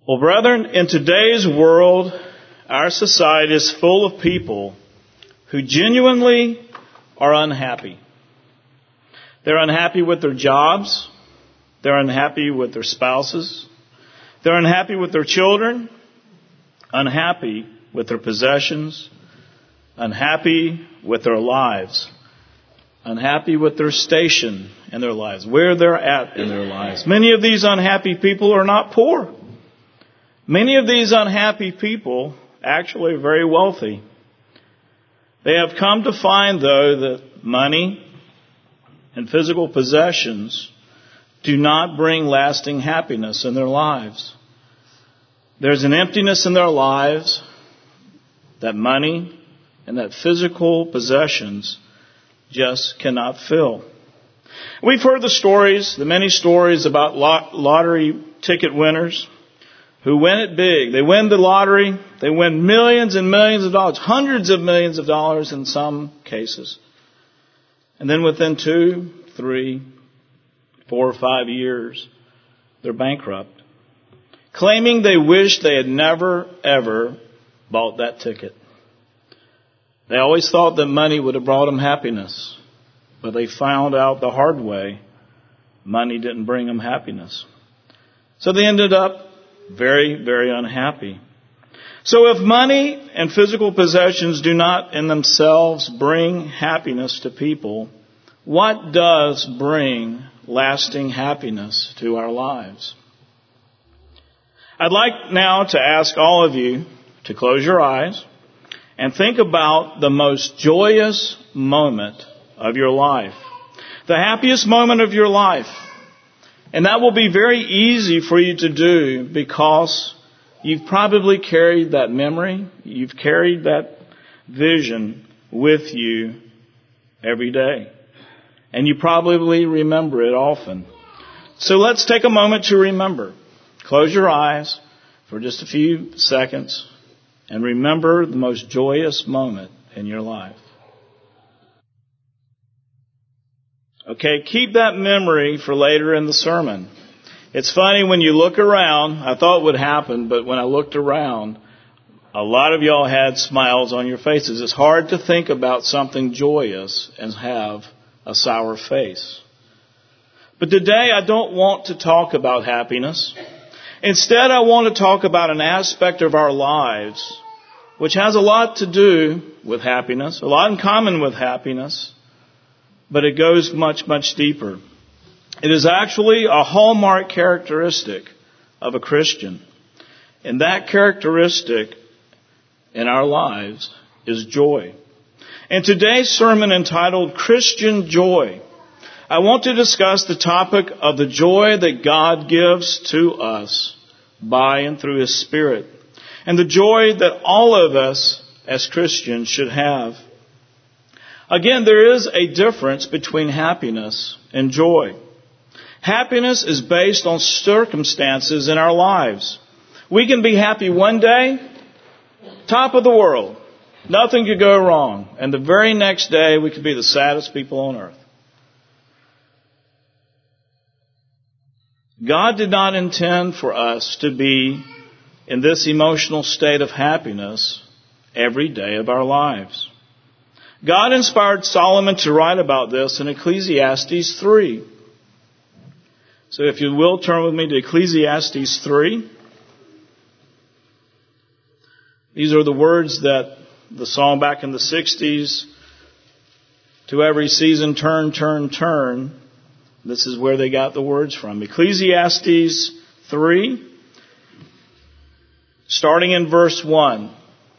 Well, brethren, in today's world, our society is full of people who genuinely are unhappy. They're unhappy with their jobs. They're unhappy with their spouses. They're unhappy with their children. Unhappy with their possessions. Unhappy with their lives. Unhappy with their station in their lives, where they're at in their lives. Many of these unhappy people are not poor. Many of these unhappy people actually are very wealthy. They have come to find, though, that money and physical possessions do not bring lasting happiness in their lives. There's an emptiness in their lives that money and that physical possessions just cannot fill. We've heard the many stories about lottery ticket winners who win it big. They win the lottery. They win millions and millions of dollars, hundreds of millions of dollars in some cases. And then within 2, 3, 4 or 5 years, they're bankrupt, claiming they wish they had never, ever bought that ticket. They always thought that money would have brought them happiness, but they found out the hard way money didn't bring them happiness. So they ended up very, very unhappy. So if money and physical possessions do not in themselves bring happiness to people, what does bring lasting happiness to our lives? I'd like now to ask all of you to close your eyes and think about the most joyous moment of your life. The happiest moment of your life. And that will be very easy for you to do because you've probably carried that memory, you've carried that vision with you every day. And you probably remember it often. So let's take a moment to remember. Close your eyes for just a few seconds and remember the most joyous moment in your life. Okay, keep that memory for later in the sermon. It's funny when you look around, I thought it would happen, but when I looked around, a lot of y'all had smiles on your faces. It's hard to think about something joyous and have a sour face. But today I don't want to talk about happiness. Instead, I want to talk about an aspect of our lives which has a lot to do with happiness, a lot in common with happiness, but it goes much, much deeper. It is actually a hallmark characteristic of a Christian. And that characteristic in our lives is joy. In today's sermon entitled Christian Joy, I want to discuss the topic of the joy that God gives to us by and through His Spirit, and the joy that all of us as Christians should have. Again, there is a difference between happiness and joy. Happiness is based on circumstances in our lives. We can be happy one day, top of the world. Nothing could go wrong. And the very next day, we could be the saddest people on earth. God did not intend for us to be in this emotional state of happiness every day of our lives. God inspired Solomon to write about this in Ecclesiastes 3. So if you will, turn with me to Ecclesiastes 3. These are the words that the song back in the 60s, to every season turn, turn, turn. This is where they got the words from. Ecclesiastes 3, starting in verse 1.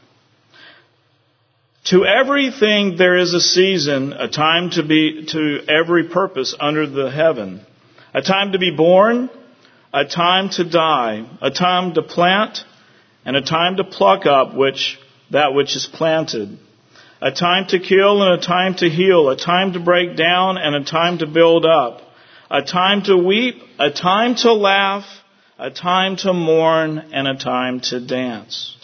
To everything there is a season, a time to every purpose under the heaven. A time to be born, a time to die, a time to plant, and a time to pluck up that which is planted. A time to kill and a time to heal, a time to break down and a time to build up. A time to weep, a time to laugh, a time to mourn, and a time to dance.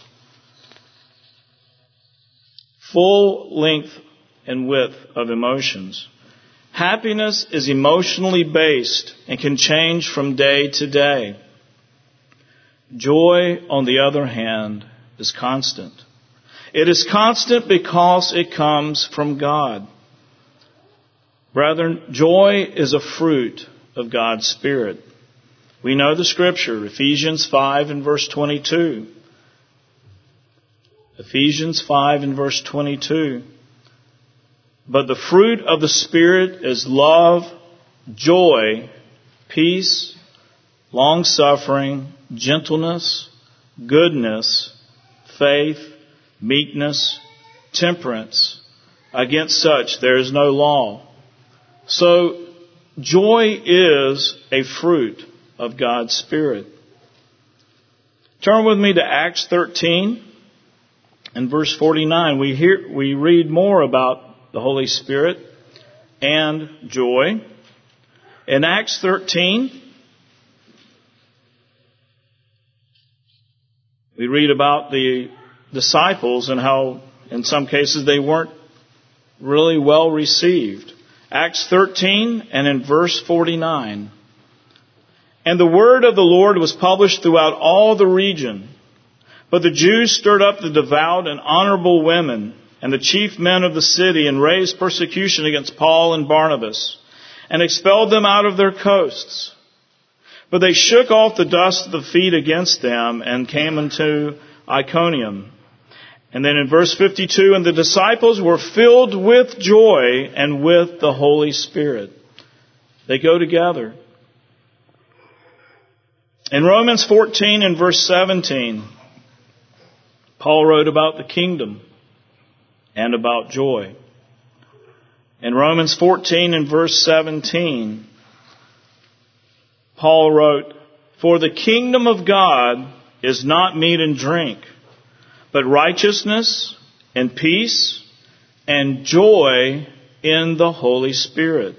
Full length and width of emotions. Happiness is emotionally based and can change from day to day. Joy, on the other hand, is constant. It is constant because it comes from God. Brethren, joy is a fruit of God's Spirit. We know the Scripture, Ephesians 5 and verse 22. Ephesians 5 and verse 22. But the fruit of the Spirit is love, joy, peace, long-suffering, gentleness, goodness, faith, meekness, temperance. Against such there is no law. So, joy is a fruit of God's Spirit. Turn with me to Acts 13 and verse 49. We read more about the Holy Spirit and joy. In Acts 13, we read about the disciples and how, in some cases, they weren't really well received. Acts 13 and in verse 49. And the word of the Lord was published throughout all the region. But the Jews stirred up the devout and honorable women and the chief men of the city and raised persecution against Paul and Barnabas and expelled them out of their coasts. But they shook off the dust of the feet against them and came into Iconium. And then in verse 52, and the disciples were filled with joy and with the Holy Spirit. They go together. In Romans 14 and verse 17, Paul wrote about the kingdom and about joy. In Romans 14 and verse 17, Paul wrote, For the kingdom of God is not meat and drink, but righteousness and peace and joy in the Holy Spirit.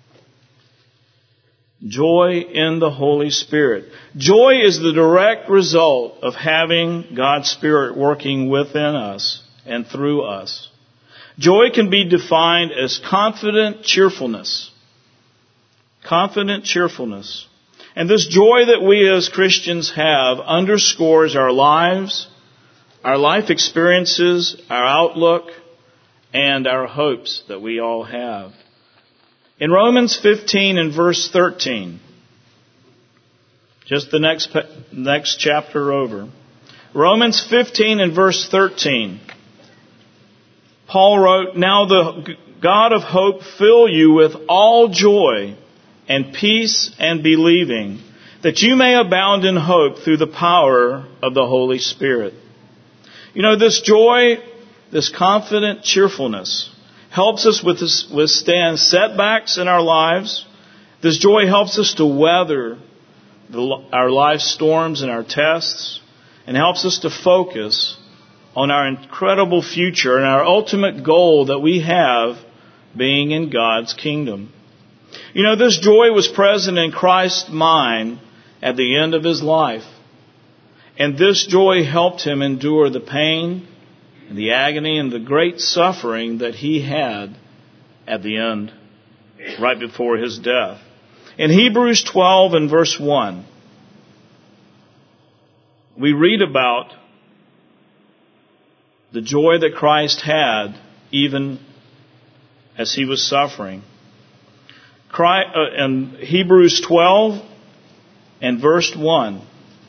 Joy in the Holy Spirit. Joy is the direct result of having God's Spirit working within us and through us. Joy can be defined as confident cheerfulness. Confident cheerfulness. And this joy that we as Christians have underscores our lives, our life experiences, our outlook, and our hopes that we all have. In Romans 15 and verse 13, just the next chapter over, Romans 15 and verse 13, Paul wrote, Now the God of hope fill you with all joy and peace and believing, that you may abound in hope through the power of the Holy Spirit. You know, this joy, this confident cheerfulness, helps us withstand setbacks in our lives. This joy helps us to weather our life storms and our tests, and helps us to focus on our incredible future and our ultimate goal that we have, being in God's kingdom. You know, this joy was present in Christ's mind at the end of His life. And this joy helped Him endure the pain and the agony and the great suffering that He had at the end, right before His death. In Hebrews 12 and verse 1, we read about the joy that Christ had even as He was suffering. In Hebrews 12 and verse 1,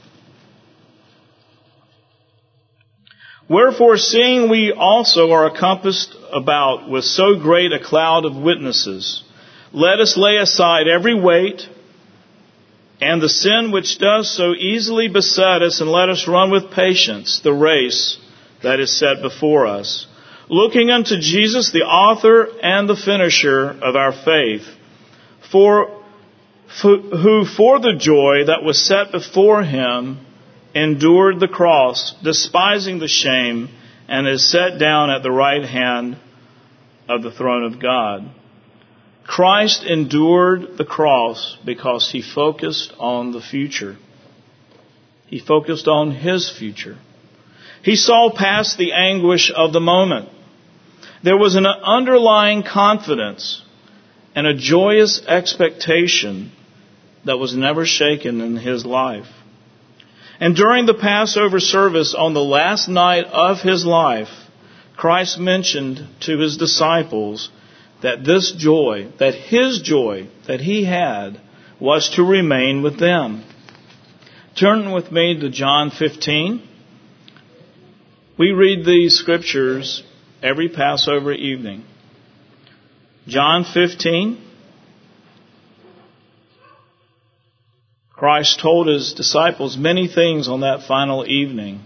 Wherefore, seeing we also are encompassed about with so great a cloud of witnesses, let us lay aside every weight and the sin which does so easily beset us, and let us run with patience the race that is set before us, looking unto Jesus, the author and the finisher of our faith, who for the joy that was set before Him endured the cross, despising the shame, and is set down at the right hand of the throne of God. Christ endured the cross because He focused on the future. He focused on His future. He saw past the anguish of the moment. There was an underlying confidence and a joyous expectation that was never shaken in His life. And during the Passover service on the last night of his life, Christ mentioned to his disciples that this joy, that his joy that he had, was to remain with them. Turn with me to John 15. We read these scriptures every Passover evening. John 15. Christ told his disciples many things on that final evening.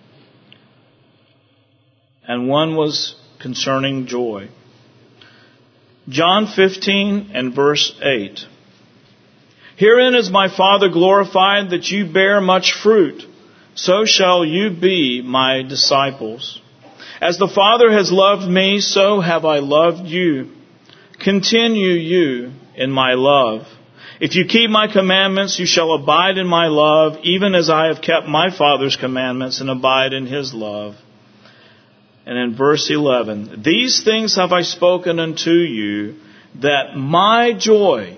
And one was concerning joy. John 15 and verse 8. Herein is my Father glorified, that you bear much fruit. So shall you be my disciples. As the Father has loved me, so have I loved you. Continue you in my love. If you keep my commandments, you shall abide in my love, even as I have kept my Father's commandments and abide in his love. And in verse 11, these things have I spoken unto you, that my joy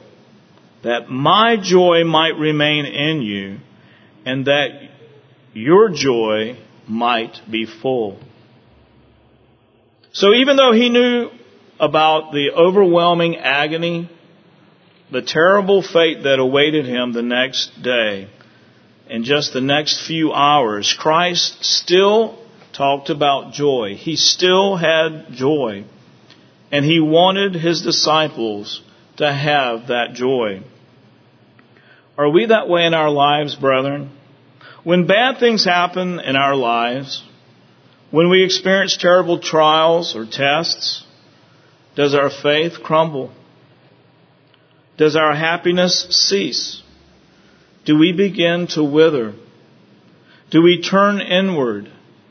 might remain in you, and that your joy might be full. So even though he knew about the overwhelming agony, the terrible fate that awaited him the next day, in just the next few hours, Christ still talked about joy. He still had joy. And he wanted his disciples to have that joy. Are we that way in our lives, brethren? When bad things happen in our lives, when we experience terrible trials or tests, does our faith crumble? Does our happiness cease? Do we begin to wither? Do we turn inward?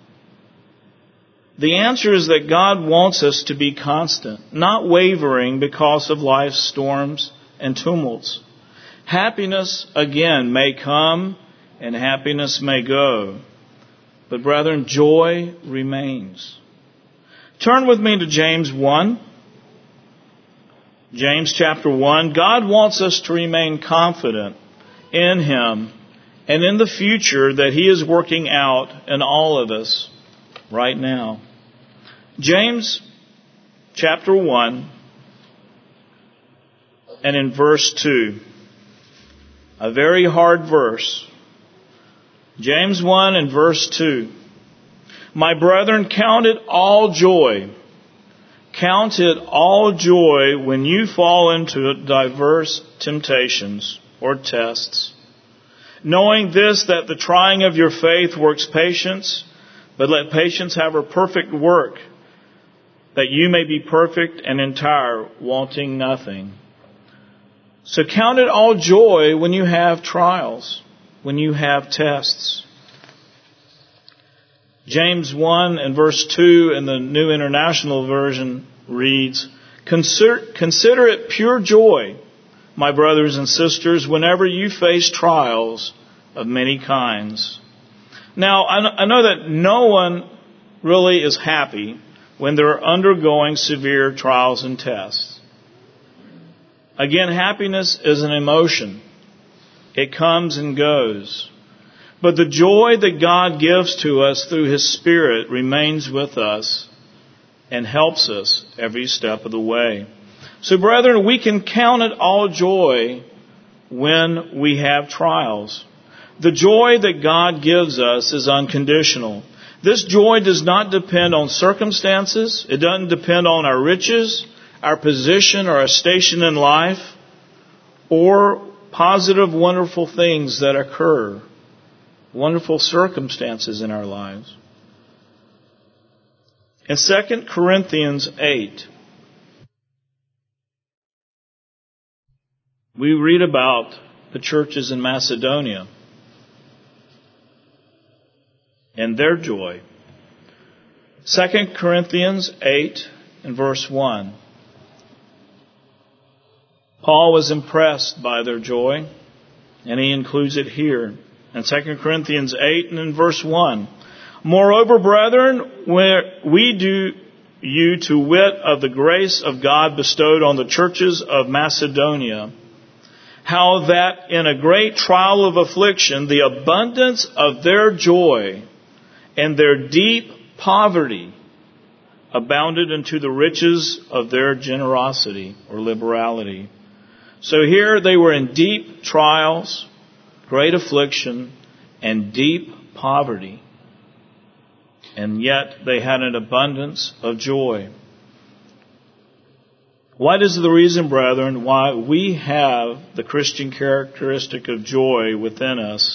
The answer is that God wants us to be constant, not wavering because of life's storms and tumults. Happiness, again, may come and happiness may go. But brethren, joy remains. Turn with me to James 1. James chapter 1. God wants us to remain confident in him and in the future that he is working out in all of us right now. James chapter 1 and in verse 2. A very hard verse. James 1 and verse 2. My brethren, count it all joy. Count it all joy when you fall into diverse temptations or tests, knowing this, that the trying of your faith works patience, but let patience have her perfect work, that you may be perfect and entire, wanting nothing. So count it all joy when you have trials, when you have tests. James 1 and verse 2 in the New International Version reads, Consider it pure joy, my brothers and sisters, whenever you face trials of many kinds. Now, I know that no one really is happy when they're undergoing severe trials and tests. Again, happiness is an emotion. It comes and goes. But the joy that God gives to us through his Spirit remains with us and helps us every step of the way. So, brethren, we can count it all joy when we have trials. The joy that God gives us is unconditional. This joy does not depend on circumstances. It doesn't depend on our riches, our position, or our station in life, or positive, wonderful things that occur, wonderful circumstances in our lives. In 2 Corinthians 8, we read about the churches in Macedonia and their joy. 2 Corinthians 8 and verse 1. Paul was impressed by their joy, and he includes it here in 2 Corinthians 8 and in verse 1. Moreover, brethren, we do you to wit of the grace of God bestowed on the churches of Macedonia, how that in a great trial of affliction, the abundance of their joy and their deep poverty abounded into the riches of their generosity or liberality. So here they were in deep trials, great affliction, and deep poverty. And yet they had an abundance of joy. What is the reason, brethren, why we have the Christian characteristic of joy within us,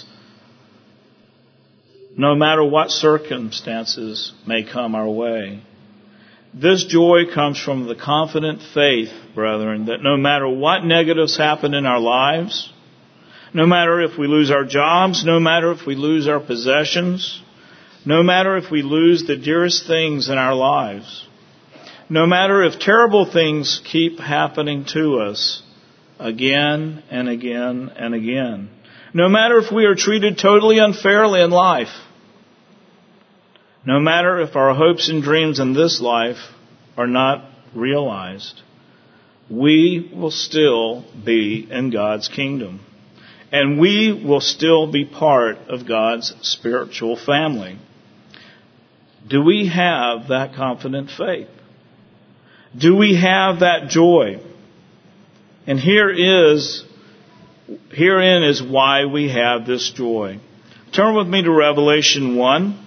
no matter what circumstances may come our way? This joy comes from the confident faith, brethren, that no matter what negatives happen in our lives, no matter if we lose our jobs, no matter if we lose our possessions, no matter if we lose the dearest things in our lives, no matter if terrible things keep happening to us again and again and again, no matter if we are treated totally unfairly in life, no matter if our hopes and dreams in this life are not realized, we will still be in God's kingdom. And we will still be part of God's spiritual family. Do we have that confident faith? Do we have that joy? And herein is why we have this joy. Turn with me to Revelation 1.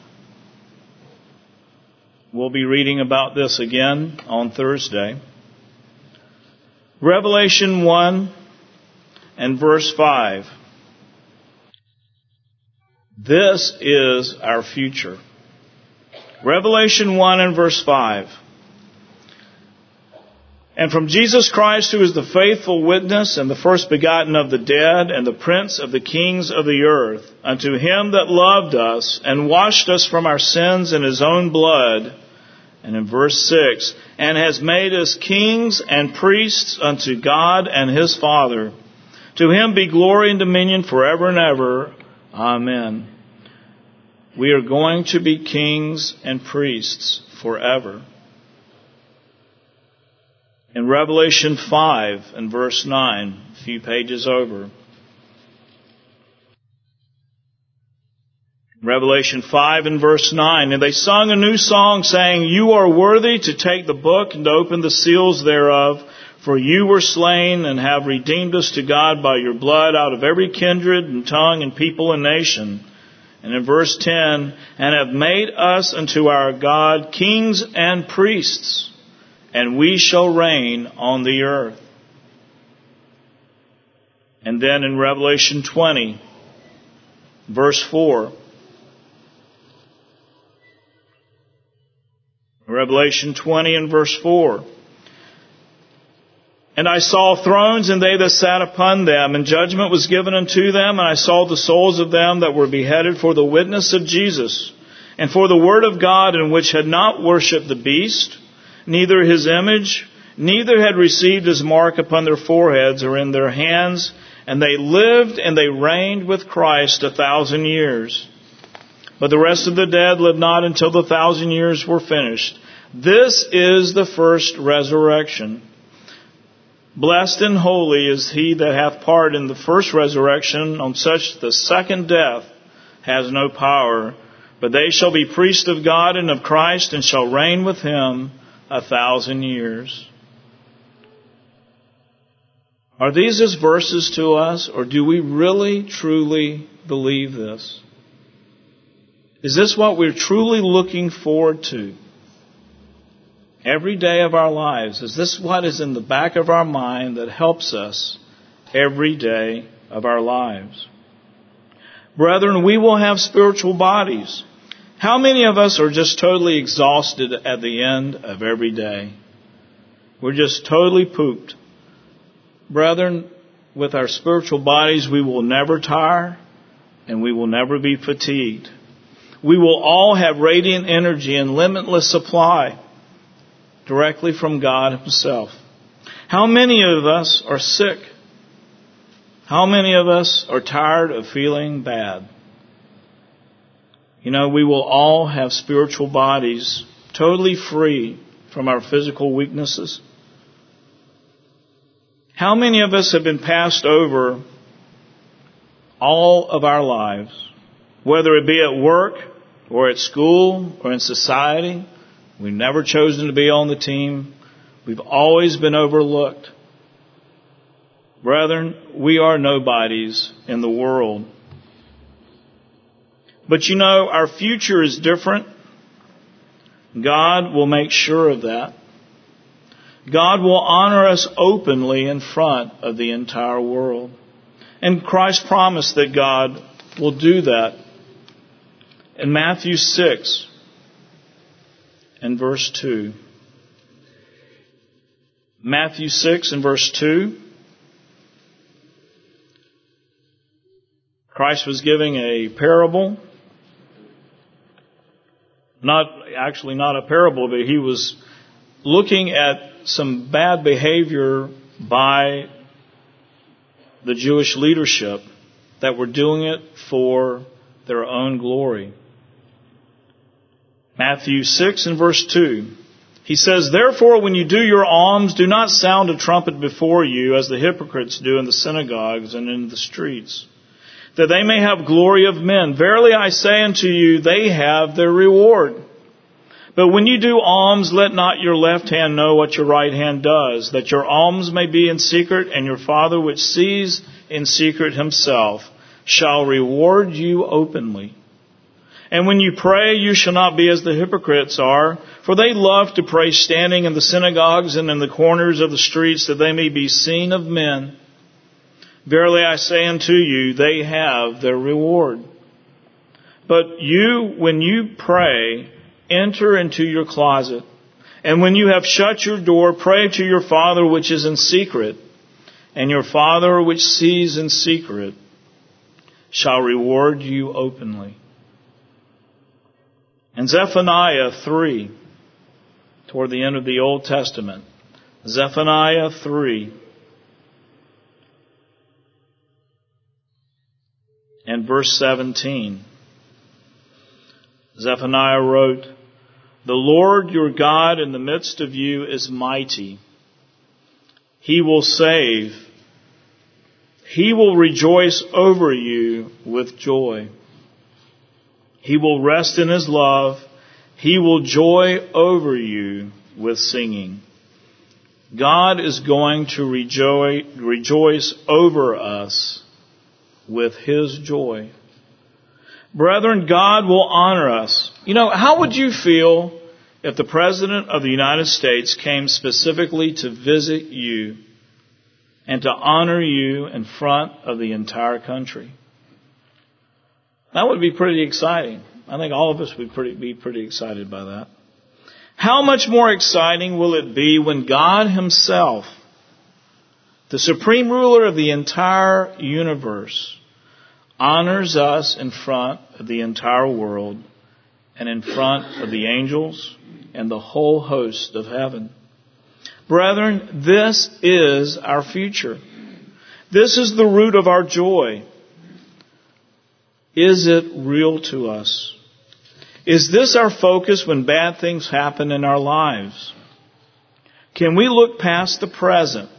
We'll be reading about this again on Thursday. Revelation 1 and verse 5. This is our future. Revelation 1 and verse 5. And from Jesus Christ, who is the faithful witness and the first begotten of the dead and the prince of the kings of the earth, unto him that loved us and washed us from our sins in his own blood. And in verse 6, and has made us kings and priests unto God and his Father. To him be glory and dominion forever and ever. Amen. We are going to be kings and priests forever. In Revelation 5 and verse 9, a few pages over. Revelation 5 and verse 9, and they sung a new song, saying, You are worthy to take the book and to open the seals thereof, for you were slain and have redeemed us to God by your blood out of every kindred and tongue and people and nation. And in verse 10, and have made us unto our God kings and priests, and we shall reign on the earth. And then in Revelation 20, verse 4, Revelation 20 and verse 4. And I saw thrones, and they that sat upon them, and judgment was given unto them. And I saw the souls of them that were beheaded for the witness of Jesus, and for the word of God, in which had not worshipped the beast, neither his image, neither had received his mark upon their foreheads or in their hands. And they lived and they reigned with Christ 1,000 years. But the rest of the dead lived not until the 1,000 years were finished. This is the first resurrection. Blessed and holy is he that hath part in the first resurrection. On such the second death has no power. But they shall be priests of God and of Christ, and shall reign with him 1,000 years. Are these just verses to us, or do we really, truly believe this? Is this what we're truly looking forward to every day of our lives? Is this what is in the back of our mind that helps us every day of our lives? Brethren, we will have spiritual bodies. How many of us are just totally exhausted at the end of every day? We're just totally pooped. Brethren, with our spiritual bodies, we will never tire and we will never be fatigued. We will all have radiant energy and limitless supply directly from God himself. How many of us are sick? How many of us are tired of feeling bad? You know, we will all have spiritual bodies totally free from our physical weaknesses. How many of us have been passed over all of our lives, whether it be at work or at school or in society? We've never chosen to be on the team. We've always been overlooked. Brethren, we are nobodies in the world. But you know, our future is different. God will make sure of that. God will honor us openly in front of the entire world. And Christ promised that God will do that. In Matthew 6 and verse 2. Matthew 6 and verse 2. Christ was giving a parable. Not a parable, but he was looking at some bad behavior by the Jewish leadership that were doing it for their own glory. Matthew 6 and verse 2. He says, "Therefore, when you do your alms, do not sound a trumpet before you, as the hypocrites do in the synagogues and in the streets, that they may have glory of men. Verily I say unto you, they have their reward. But when you do alms, let not your left hand know what your right hand does, that your alms may be in secret, and your Father which sees in secret himself shall reward you openly. And when you pray, you shall not be as the hypocrites are, for they love to pray standing in the synagogues and in the corners of the streets, that they may be seen of men. Verily I say unto you, they have their reward. But you, when you pray, enter into your closet, and when you have shut your door, pray to your Father which is in secret, and your Father which sees in secret shall reward you openly." And Zephaniah 3, toward the end of the Old Testament, Zephaniah 3 and verse 17. Zephaniah wrote, "The Lord your God in the midst of you is mighty. He will save. He will rejoice over you with joy. He will rest in his love. He will joy over you with singing." God is going to rejoice over us with his joy. Brethren, God will honor us. You know, how would you feel if the President of the United States came specifically to visit you and to honor you in front of the entire country? That would be pretty exciting. I think all of us would be pretty excited by that. How much more exciting will it be when God himself, the supreme ruler of the entire universe, honors us in front of the entire world and in front of the angels and the whole host of heaven? Brethren, this is our future. This is the root of our joy. Is it real to us? Is this our focus when bad things happen in our lives? Can we look past the present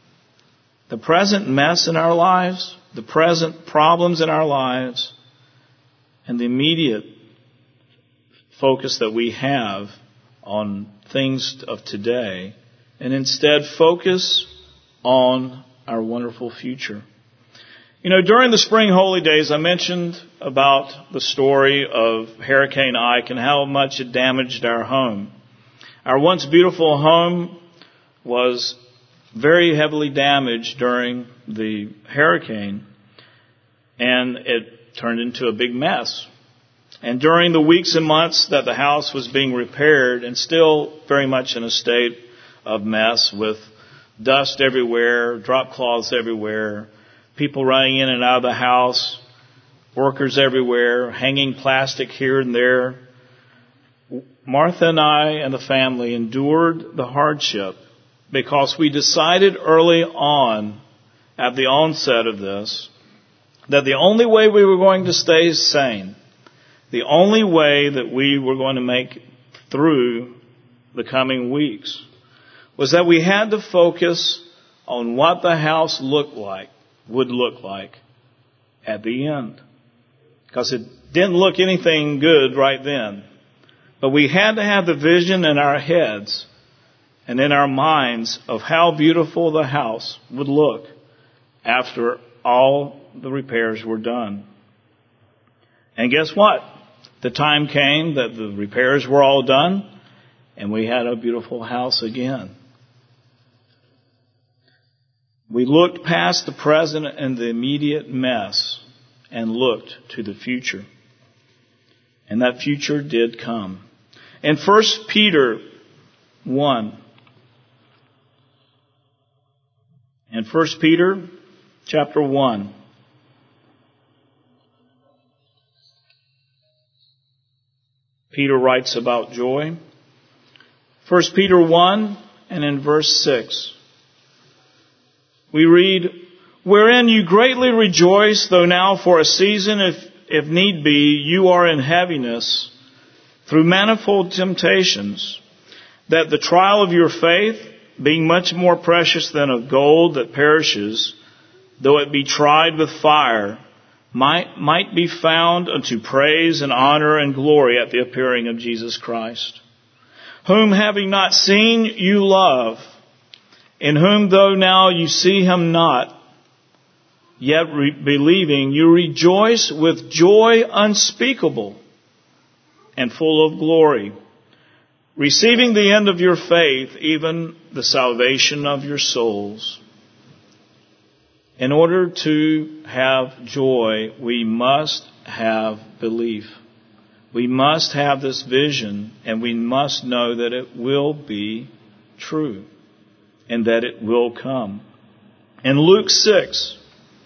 mess in our lives, the present problems in our lives, and the immediate focus that we have on things of today, and instead focus on our wonderful future? You know, during the spring holy days, I mentioned about the story of Hurricane Ike and how much it damaged our home. Our once beautiful home was very heavily damaged during the hurricane, and it turned into a big mess. And during the weeks and months that the house was being repaired, and still very much in a state of mess with dust everywhere, drop cloths everywhere, people running in and out of the house, workers everywhere, hanging plastic here and there, Martha and I and the family endured the hardship because we decided early on, at the onset of this, that the only way we were going to stay sane, the only way that we were going to make through the coming weeks, was that we had to focus on what the house would look like at the end. Because it didn't look anything good right then. But we had to have the vision in our heads and in our minds of how beautiful the house would look after all the repairs were done. And guess what? The time came that the repairs were all done, and we had a beautiful house again. We looked past the present and the immediate mess and looked to the future. And that future did come. In 1 Peter 1, in 1 Peter chapter 1, Peter writes about joy. 1 Peter 1 and in verse 6, we read, "Wherein you greatly rejoice, though now for a season, if need be, you are in heaviness, through manifold temptations, that the trial of your faith, being much more precious than of gold that perishes, though it be tried with fire, might be found unto praise and honor and glory at the appearing of Jesus Christ, whom having not seen you love, in whom though now you see him not, yet believing you rejoice with joy unspeakable and full of glory, receiving the end of your faith, even the salvation of your souls." In order to have joy, we must have belief. We must have this vision, and we must know that it will be true and that it will come. In Luke 6,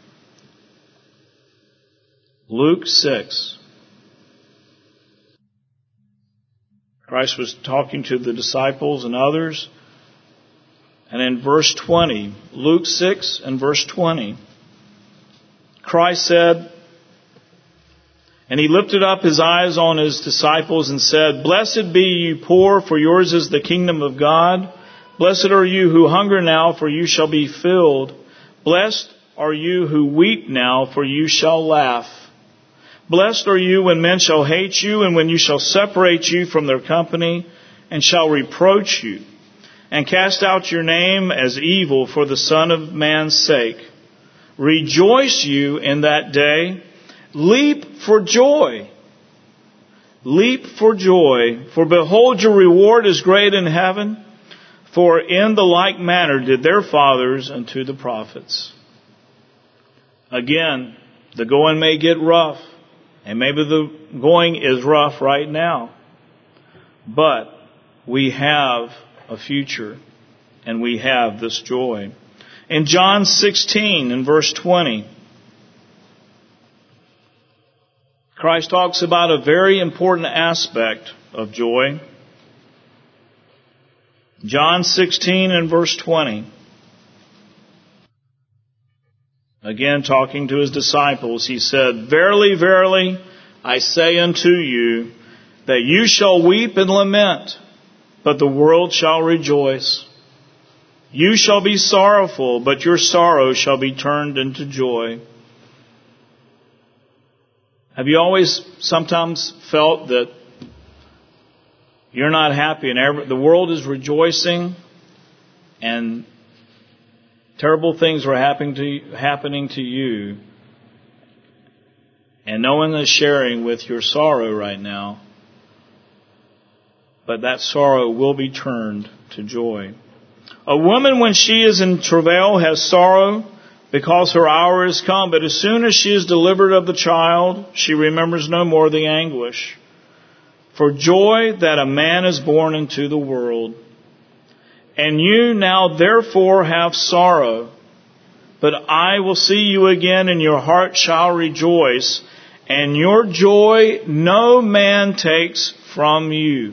Christ was talking to the disciples and others. And in verse 20, Luke 6 and verse 20, Christ said, "And he lifted up his eyes on his disciples and said, Blessed be you poor, for yours is the kingdom of God. Blessed are you who hunger now, for you shall be filled. Blessed are you who weep now, for you shall laugh. Blessed are you when men shall hate you, and when you shall separate you from their company, and shall reproach you, and cast out your name as evil for the Son of Man's sake. Rejoice you in that day. Leap for joy. Leap for joy. For behold, your reward is great in heaven. For in the like manner did their fathers unto the prophets." Again, the going may get rough. And maybe the going is rough right now. But we have a future, and we have this joy. In John 16, in verse 20, Christ talks about a very important aspect of joy. John 16 and verse 20. Again, talking to his disciples, he said, "Verily, verily, I say unto you, that you shall weep and lament, but the world shall rejoice. You shall be sorrowful, but your sorrow shall be turned into joy." Have you always sometimes felt that you're not happy and the world is rejoicing and terrible things are happening to you, and no one is sharing with your sorrow right now, but that sorrow will be turned to joy. "A woman, when she is in travail, has sorrow, because her hour is come. But as soon as she is delivered of the child, she remembers no more the anguish for joy that a man is born into the world. And you now therefore have sorrow, but I will see you again, and your heart shall rejoice, and your joy no man takes from you."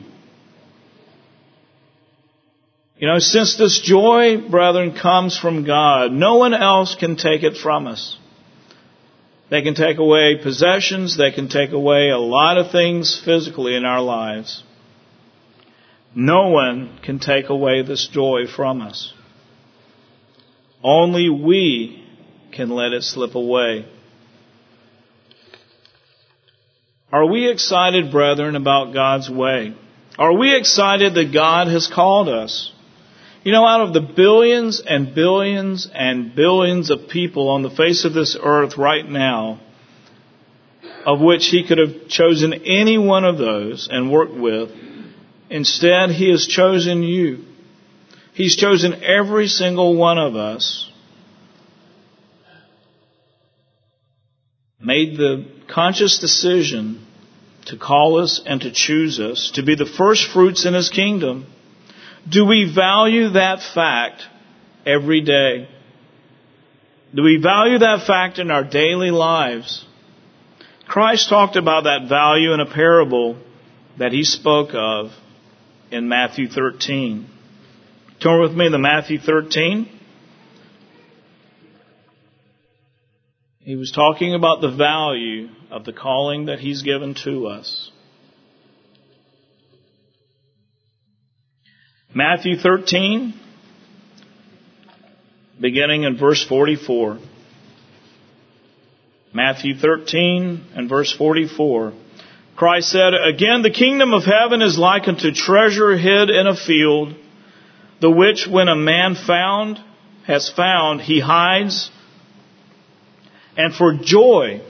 You know, since this joy, brethren, comes from God, no one else can take it from us. They can take away possessions. They can take away a lot of things physically in our lives. No one can take away this joy from us. Only we can let it slip away. Are we excited, brethren, about God's way? Are we excited that God has called us? You know, out of the billions and billions and billions of people on the face of this earth right now, of which He could have chosen any one of those and worked with, instead He has chosen you. He's chosen every single one of us, made the conscious decision to call us and to choose us to be the first fruits in His kingdom. Do we value that fact every day? Do we value that fact in our daily lives? Christ talked about that value in a parable that He spoke of in Matthew 13. Turn with me to Matthew 13. He was talking about the value of the calling that He's given to us. Matthew 13, beginning in verse 44. Matthew 13 and verse 44. Christ said, "Again, the kingdom of heaven is like unto treasure hid in a field, the which when a man has found, he hides, and for joy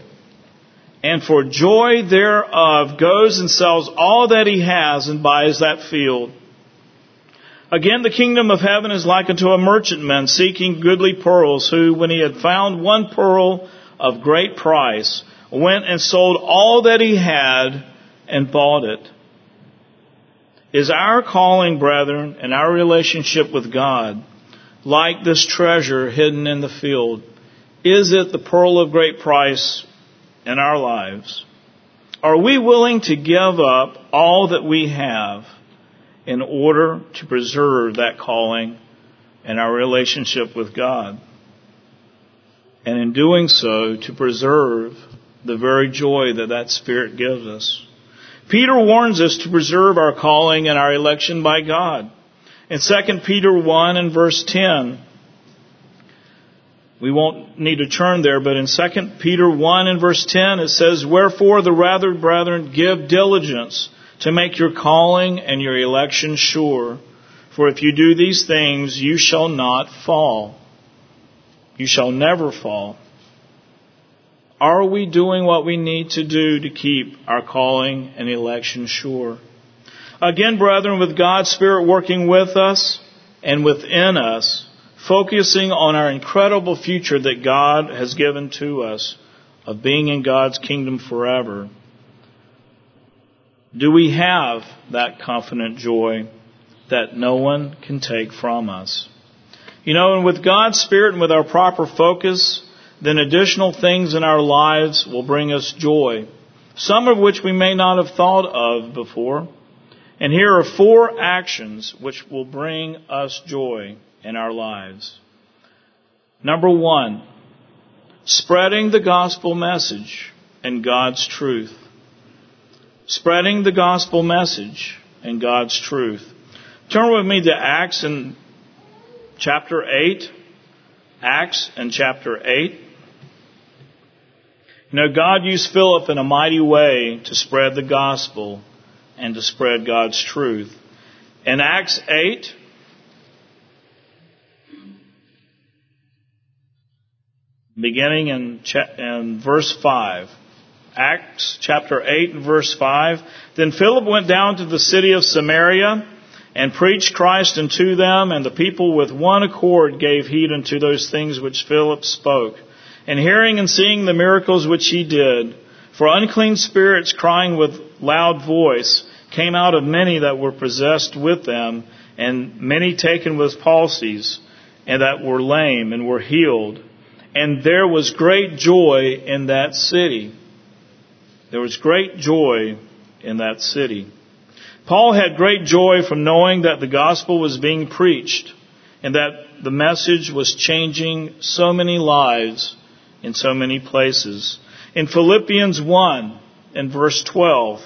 thereof goes and sells all that he has and buys that field. Again, the kingdom of heaven is like unto a merchantman seeking goodly pearls, who, when he had found one pearl of great price, went and sold all that he had and bought it." Is our calling, brethren, and our relationship with God like this treasure hidden in the field? Is it the pearl of great price in our lives? Are we willing to give up all that we have in order to preserve that calling and our relationship with God? And in doing so, to preserve the very joy that Spirit gives us. Peter warns us to preserve our calling and our election by God. In 2 Peter 1 and verse 10, we won't need to turn there, but in 2 Peter 1 and verse 10 it says, "Wherefore the rather, brethren, give diligence to make your calling and your election sure. For if you do these things, you shall not fall." You shall never fall. Are we doing what we need to do to keep our calling and election sure? Again, brethren, with God's Spirit working with us and within us, focusing on our incredible future that God has given to us of being in God's kingdom forever, do we have that confident joy that no one can take from us? You know, and with God's Spirit and with our proper focus, then additional things in our lives will bring us joy, some of which we may not have thought of before. And here are 4 actions which will bring us joy in our lives. Number 1, spreading the gospel message and God's truth. Spreading the gospel message and God's truth. Turn with me to Acts in chapter 8. Acts in chapter 8. You know, God used Philip in a mighty way to spread the gospel and to spread God's truth. In Acts 8, beginning in verse 5. Acts chapter 8 and verse 5. "Then Philip went down to the city of Samaria and preached Christ unto them, and the people with one accord gave heed unto those things which Philip spoke. And hearing and seeing the miracles which he did, for unclean spirits crying with loud voice came out of many that were possessed with them, and many taken with palsies, and that were lame, and were healed. And there was great joy in that city." There was great joy in that city. Paul had great joy from knowing that the gospel was being preached and that the message was changing so many lives in so many places. In Philippians 1 and verse 12,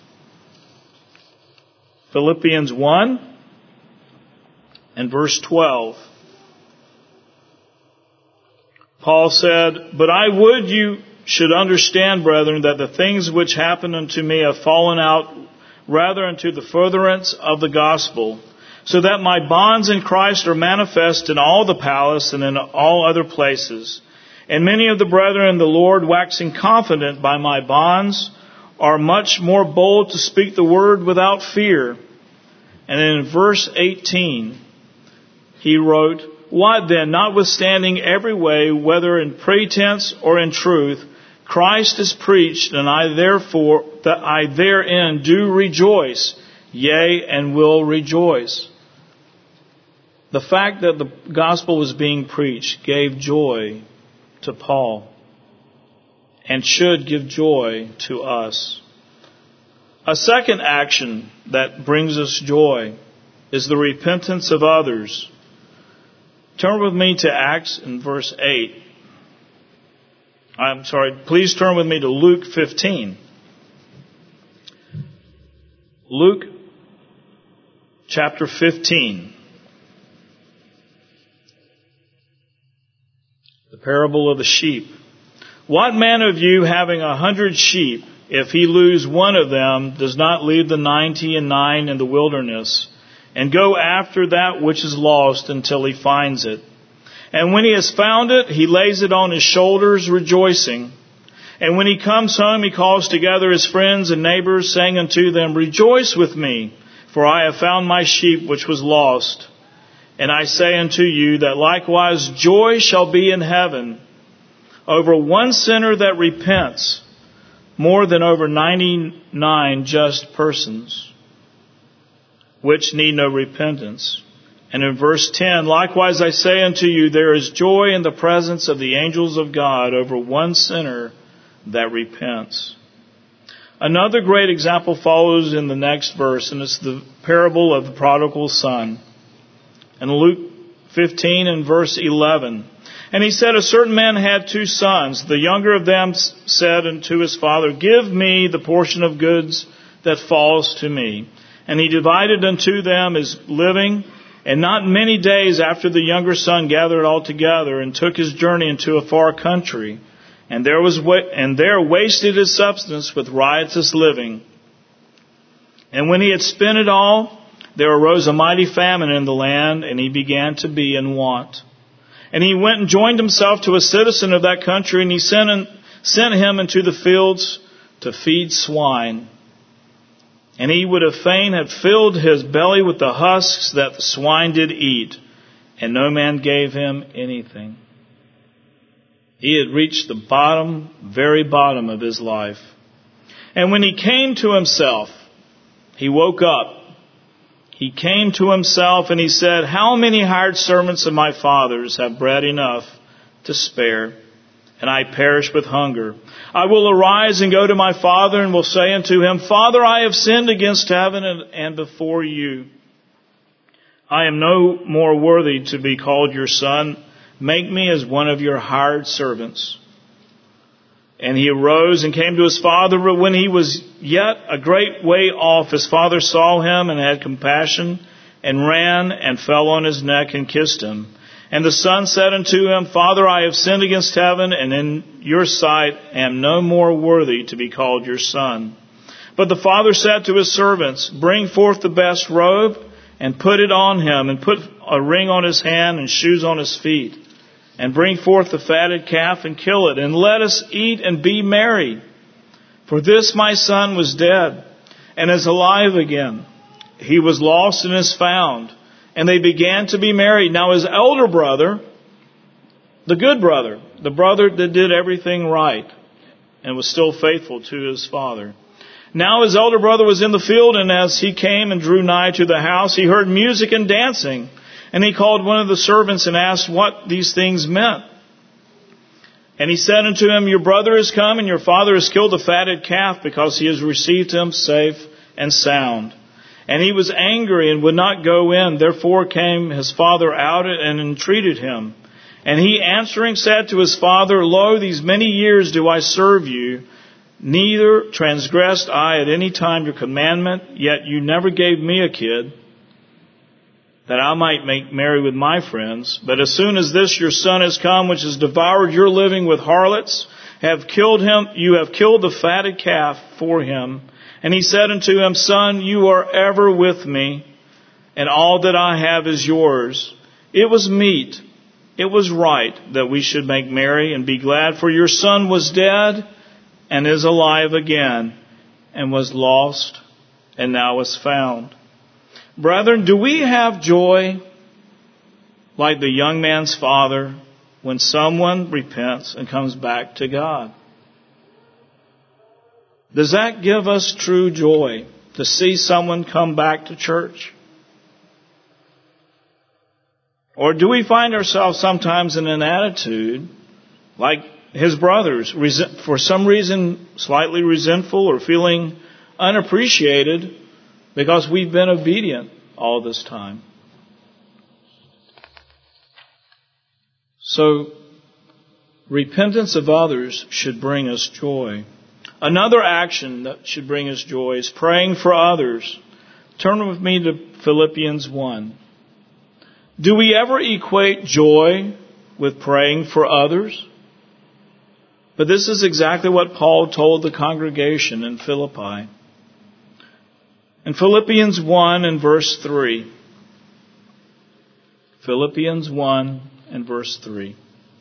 Philippians 1 and verse 12, Paul said, "But I would you should understand, brethren, that the things which happened unto me have fallen out rather unto the furtherance of the gospel, so that my bonds in Christ are manifest in all the palace and in all other places. And many of the brethren in the Lord, waxing confident by my bonds, are much more bold to speak the word without fear." And in verse 18, he wrote, "What then, notwithstanding every way, whether in pretense or in truth, Christ is preached, and I therefore, that I therein do rejoice, yea, and will rejoice." The fact that the gospel was being preached gave joy to Paul and should give joy to us. A second action that brings us joy is the repentance of others. Turn with me to Acts in verse 8. Please turn with me to Luke 15. Luke chapter 15. The parable of the sheep. "What man of you, having 100 sheep, if he lose one of them, does not leave the 99 in the wilderness, and go after that which is lost until he finds it? And when he has found it, he lays it on his shoulders, rejoicing. And when he comes home, he calls together his friends and neighbors, saying unto them, Rejoice with me, for I have found my sheep which was lost. And I say unto you that likewise joy shall be in heaven over one sinner that repents, more than over 99 just persons, which need no repentance." And in verse 10, "Likewise I say unto you, there is joy in the presence of the angels of God over one sinner that repents." Another great example follows in the next verse, and it's the parable of the prodigal son. In Luke 15 and verse 11, "And he said, A certain man had 2 sons. The younger of them said unto his father, Give me the portion of goods that falls to me. And he divided unto them his living. And not many days after the younger son gathered all together and took his journey into a far country, and there wasted his substance with riotous living. And when he had spent it all, there arose a mighty famine in the land, and he began to be in want. And he went and joined himself to a citizen of that country, and he sent him into the fields to feed swine. And he would have fain have filled his belly with the husks that the swine did eat, and no man gave him anything." He had reached the bottom, very bottom of his life. "And when he came to himself, he woke up. He came to himself and he said, How many hired servants of my father's have bread enough to spare, and I perish with hunger? I will arise and go to my father, and will say unto him, Father, I have sinned against heaven and before you. I am no more worthy to be called your son. Make me as one of your hired servants. And he arose and came to his father. But when he was yet a great way off, his father saw him and had compassion, and ran and fell on his neck and kissed him. And the son said unto him, Father, I have sinned against heaven, and in your sight am no more worthy to be called your son. But the father said to his servants, Bring forth the best robe, and put it on him, and put a ring on his hand and shoes on his feet. And bring forth the fatted calf and kill it, and let us eat and be merry. For this my son was dead, and is alive again. He was lost and is found. And they began to be married. Now his elder brother, the good brother, the brother that did everything right, and was still faithful to his father. Now his elder brother was in the field, and as he came and drew nigh to the house, he heard music and dancing. And he called one of the servants and asked what these things meant. And he said unto him, Your brother is come, and your father has killed the fatted calf, because he has received him safe and sound. And he was angry and would not go in. Therefore came his father out and entreated him. And he answering said to his father, Lo, these many years do I serve you, neither transgressed I at any time your commandment, yet you never gave me a kid. that I might make merry with my friends. But as soon as this your son is come, which has devoured your living with harlots, have killed him, you have killed the fatted calf for him. And he said unto him, Son, you are ever with me, and all that I have is yours. It was meet, it was right that we should make merry and be glad, for your son was dead and is alive again, and was lost and now is found. Brethren, do we have joy like the young man's father when someone repents and comes back to God? Does that give us true joy to see someone come back to church? Or do we find ourselves sometimes in an attitude like his brothers, for some reason slightly resentful or feeling unappreciated because we've been obedient all this time? So, repentance of others should bring us joy. Another action that should bring us joy is praying for others. Turn with me to Philippians 1. Do we ever equate joy with praying for others? But this is exactly what Paul told the congregation in Philippi. In Philippians 1 and verse 3. Philippians 1 and verse 3.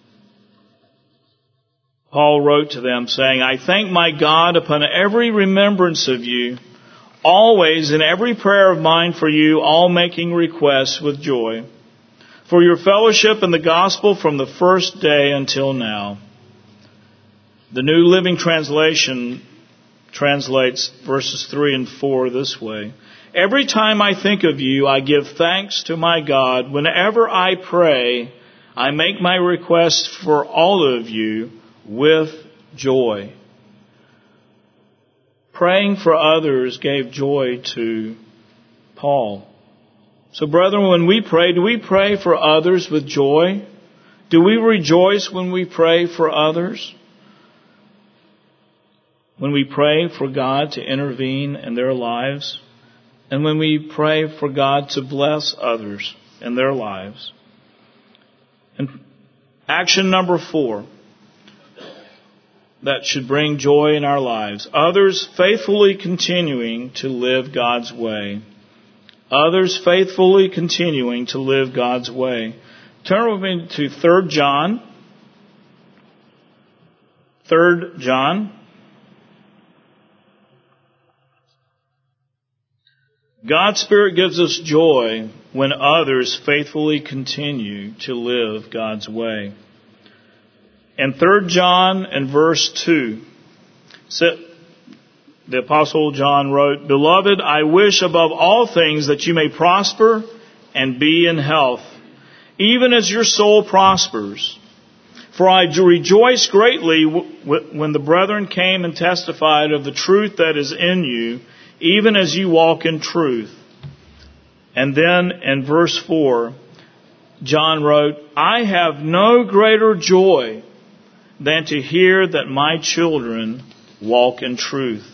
Paul wrote to them, saying, I thank my God upon every remembrance of you, always in every prayer of mine for you, all making requests with joy, for your fellowship in the gospel from the first day until now. The New Living Translation translates verses 3 and 4 this way. Every time I think of you, I give thanks to my God. Whenever I pray, I make my request for all of you with joy. Praying for others gave joy to Paul. So brethren, when we pray, do we pray for others with joy? Do we rejoice when we pray for others? When we pray for God to intervene in their lives? And when we pray for God to bless others in their lives? And action number 4 that should bring joy in our lives. Others faithfully continuing to live God's way. Others faithfully continuing to live God's way. Turn with me to 3 John. 3 John. God's Spirit gives us joy when others faithfully continue to live God's way. In 3 John and verse 2, the Apostle John wrote, Beloved, I wish above all things that you may prosper and be in health, even as your soul prospers. For I rejoice greatly when the brethren came and testified of the truth that is in you, even as you walk in truth. And then in verse 4, John wrote, I have no greater joy than to hear that my children walk in truth.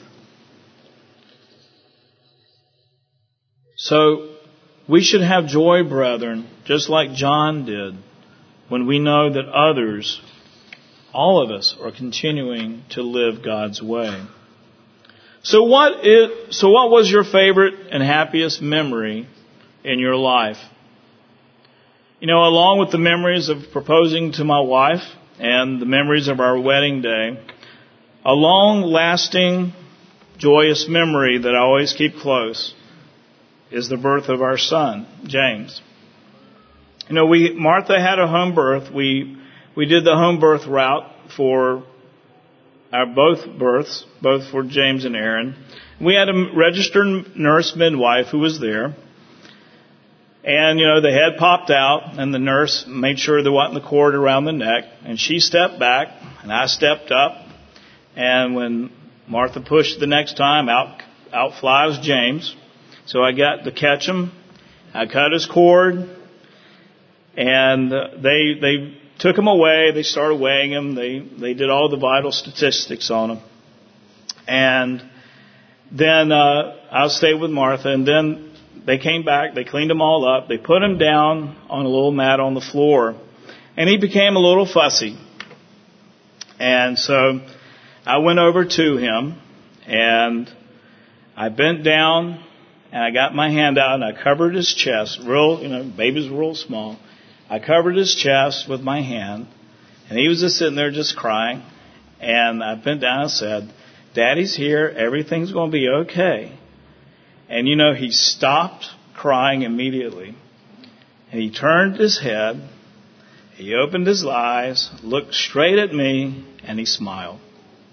So, we should have joy, brethren, just like John did, when we know that others, all of us, are continuing to live God's way. So what was your favorite and happiest memory in your life? You know, along with the memories of proposing to my wife and the memories of our wedding day, a long-lasting, joyous memory that I always keep close is the birth of our son, James. You know, Martha had a home birth. We did the home birth route for our both births, both for James and Aaron. We had a registered nurse midwife who was there. And, you know, the head popped out, and the nurse made sure there wasn't the cord around the neck. And she stepped back, and I stepped up. And when Martha pushed the next time, out flies James. So I got to catch him. I cut his cord. And they took him away. They started weighing him. They did all the vital statistics on him. And then I stayed with Martha. And then they came back, they cleaned him all up, they put him down on a little mat on the floor, and he became a little fussy. And so I went over to him, and I bent down, and I got my hand out, and I covered his chest. Babies were real small. I covered his chest with my hand, and he was just sitting there just crying. And I bent down and said, "Daddy's here. Everything's going to be okay." And he stopped crying immediately. And he turned his head, he opened his eyes, looked straight at me, and he smiled.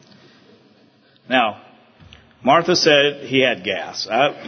Now, Martha said he had gas. But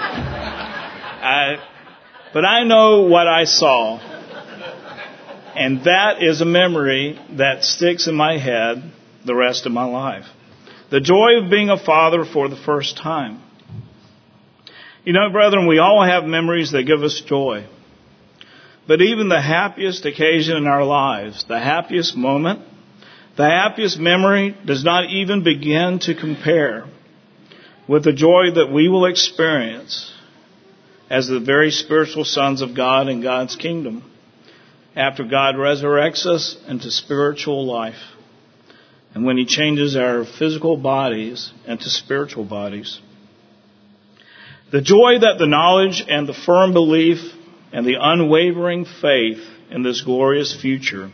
I know what I saw. And that is a memory that sticks in my head the rest of my life. The joy of being a father for the first time. Brethren, we all have memories that give us joy. But even the happiest occasion in our lives, the happiest moment, the happiest memory does not even begin to compare with the joy that we will experience as the very spiritual sons of God in God's kingdom after God resurrects us into spiritual life and when He changes our physical bodies into spiritual bodies. The joy that the knowledge and the firm belief and the unwavering faith in this glorious future,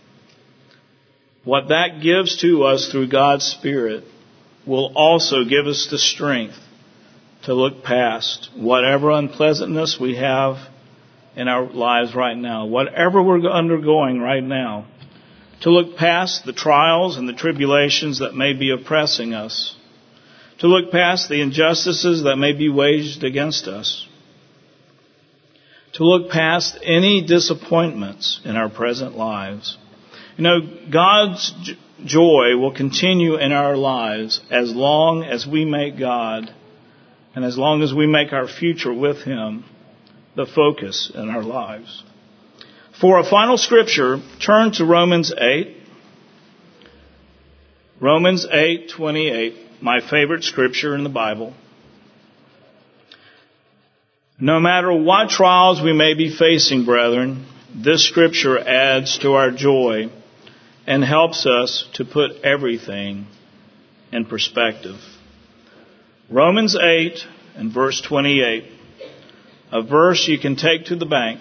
what that gives to us through God's Spirit, will also give us the strength to look past whatever unpleasantness we have in our lives right now, whatever we're undergoing right now, to look past the trials and the tribulations that may be oppressing us, to look past the injustices that may be waged against us, to look past any disappointments in our present lives. God's joy will continue in our lives as long as we make God and as long as we make our future with Him the focus in our lives. For a final scripture, turn to Romans 8. Romans 8:28. My favorite scripture in the Bible. No matter what trials we may be facing, brethren, this scripture adds to our joy and helps us to put everything in perspective. Romans 8 and verse 28, a verse you can take to the bank.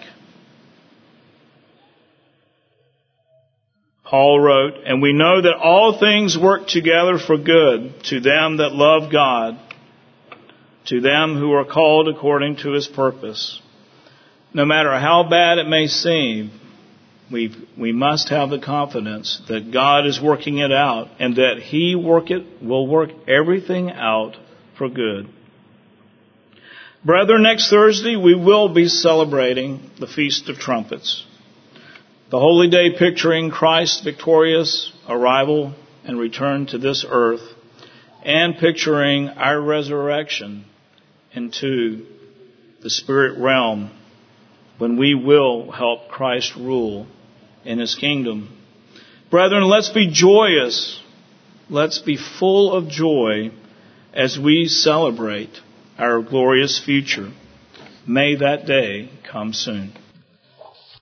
Paul wrote, "And we know that all things work together for good to them that love God, to them who are called according to His purpose." No matter how bad it may seem, we must have the confidence that God is working it out and that He will work everything out for good. Brethren, next Thursday we will be celebrating the Feast of Trumpets. The holy day picturing Christ's victorious arrival and return to this earth, and picturing our resurrection into the spirit realm when we will help Christ rule in His kingdom. Brethren, let's be joyous. Let's be full of joy as we celebrate our glorious future. May that day come soon.